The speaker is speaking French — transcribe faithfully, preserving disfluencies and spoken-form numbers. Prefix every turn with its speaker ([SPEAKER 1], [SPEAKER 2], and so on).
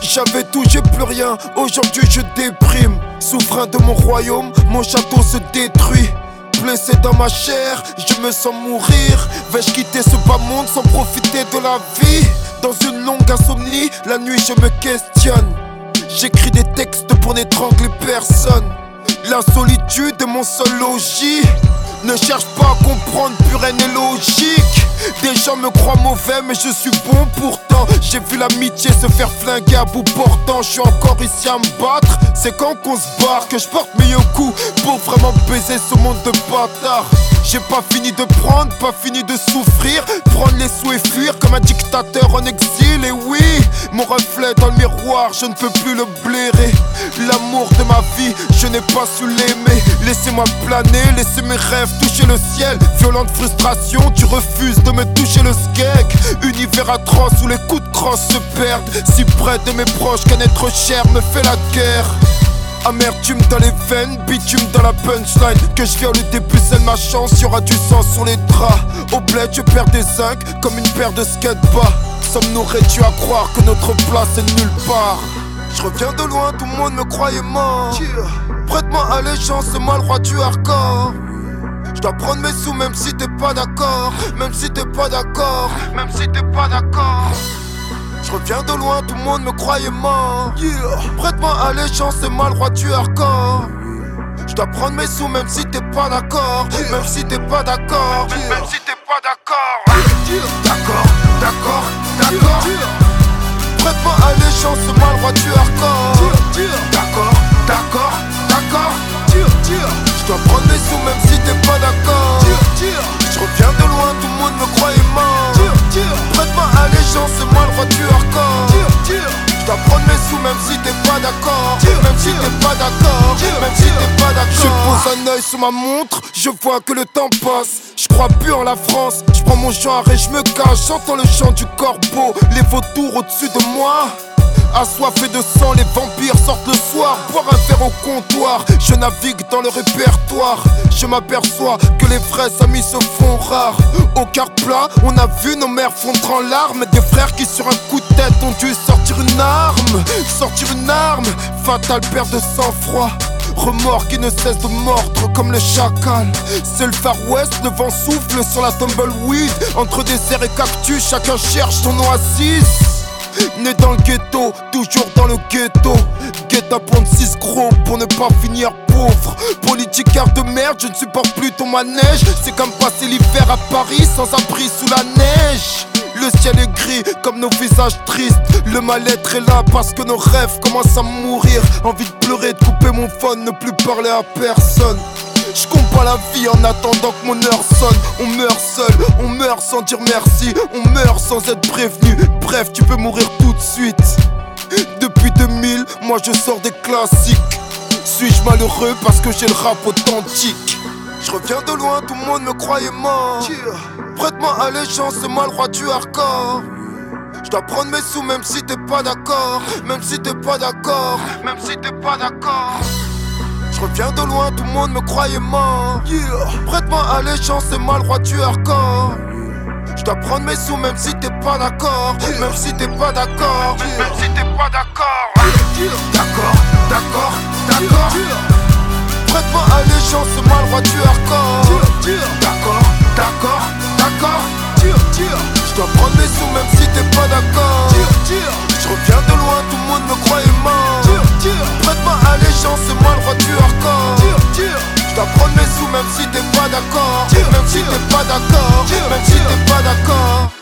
[SPEAKER 1] J'avais tout, j'ai plus rien, aujourd'hui je déprime. Souverain de mon royaume, mon château se détruit. Blessé dans ma chair, je me sens mourir. Vais-je quitter ce bas monde sans profiter de la vie? Dans une longue insomnie, la nuit je me questionne. J'écris des textes pour n'étrangler personne. La solitude est mon seul logis. Ne cherche pas à comprendre, pure haine et logique. Des gens me croient mauvais mais je suis bon pourtant. J'ai vu l'amitié se faire flinguer à bout portant. Je suis encore ici à me battre. C'est quand qu'on se barre que je porte mes coups pour vraiment baiser ce monde de bâtards. J'ai pas fini de prendre, pas fini de souffrir. Prendre les sous et fuir comme un dictateur en exil. Et oui, mon reflet dans le miroir, je ne peux plus le blairer. L'amour de ma vie, je n'ai pas su l'aimer. Laissez-moi planer, laissez mes rêves toucher le ciel. Violente frustration, tu refuses de me toucher le skeg. Univers atroce où les coups de crosse se perdent. Si près de mes proches qu'un être cher me fait la guerre. Amertume dans les veines, bitume dans la punchline. Que je viole des pucelles, ma chance, y'aura du sang sur les draps. Au bled, je perds des zincs comme une paire de skate-bas. Sommes-nous réduits à croire que notre place est nulle part? Je reviens de loin, tout le monde me croyait mort. Prête-moi allégeance, c'est moi le roi du hardcore. Je dois prendre mes sous même si t'es pas d'accord. Même si t'es pas d'accord. Même si t'es pas d'accord. Je reviens de loin, tout le monde me croyait mort. Yeah. Prête-moi allégeance, c'est moi le roi du hardcore. Je dois prendre mes sous même si t'es pas d'accord. Yeah. Même si t'es pas d'accord. Yeah. Même si t'es pas d'accord. Yeah. D'accord, d'accord, d'accord. Yeah. Prête-moi allégeance, c'est moi le roi du hardcore. Yeah. Yeah. D'accord, d'accord, d'accord. Yeah. Yeah. Je dois prendre mes sous même si t'es pas d'accord. Yeah. Yeah. Je reviens de loin, tout le monde me croyait mort. Yeah. Yeah. Prête-moi allégeance, c'est moi le roi du hardcore. Yeah. Yeah. Je dois prendre mes sous même si t'es pas d'accord. Yeah. Même si t'es pas d'accord. Yeah. Même si t'es pas d'accord. Je pose un œil sur ma montre, je vois que le temps passe. Je crois plus en la France, je prends mon genre et je me cache. J'entends le chant du corbeau, les vautours au-dessus de moi. Assoiffé de sang, les vampires sortent le soir. Boire un verre au comptoir, je navigue dans le répertoire. Je m'aperçois que les vrais amis se font rares. Au quart plat, on a vu nos mères fondre en larmes. Des frères qui sur un coup de tête ont dû sortir une arme. Sortir une arme, fatale perte de sang-froid. Remords qui ne cesse de mordre comme le chacal. C'est le Far West, le vent souffle sur la tumbleweed. Entre désert et cactus, chacun cherche son oasis. Né dans le ghetto, toujours dans le ghetto. Guette à prendre six gros pour ne pas finir pauvre. Politiquaire de merde, je ne supporte plus ton manège. C'est comme passer l'hiver à Paris sans abri sous la neige. Le ciel est gris comme nos visages tristes. Le mal-être est là parce que nos rêves commencent à mourir. Envie de pleurer, de couper mon phone, ne plus parler à personne. Je compte pas la vie en attendant que mon heure sonne. On meurt seul, on meurt sans dire merci. On meurt sans être prévenu. Bref, tu peux mourir tout de suite. Depuis deux mille, moi je sors des classiques. Suis-je malheureux parce que j'ai le rap authentique? Je reviens de loin, tout le monde me croyait mort. Prête-moi allégeance, c'est moi le roi du hardcore. Je dois prendre mes sous même si t'es pas d'accord. Même si t'es pas d'accord. Même si t'es pas d'accord. Je reviens de loin, tout le monde me croyait mort. Yeah. Prête-moi allégeance, c'est moi le roi du hardcore. Je dois prendre mes sous même si t'es pas d'accord. Yeah. Même si t'es pas d'accord. Yeah. Même si t'es pas d'accord. Yeah. D'accord, d'accord, d'accord. Yeah. Prête-moi allégeance, c'est moi le roi du hardcore. Yeah. Yeah. D'accord, d'accord, d'accord. Yeah. Yeah. Je dois prendre mes sous même si t'es pas d'accord. Yeah. Yeah. Je reviens de loin, tout le monde me croyait mort. Yeah. Yeah. Prête-moi allégeance, c'est moi le roi du hardcore. Yeah. Yeah. Je dois prendre mes sous même si t'es pas d'accord. Yeah. Même si t'es pas d'accord. Yeah. Même si t'es pas d'accord.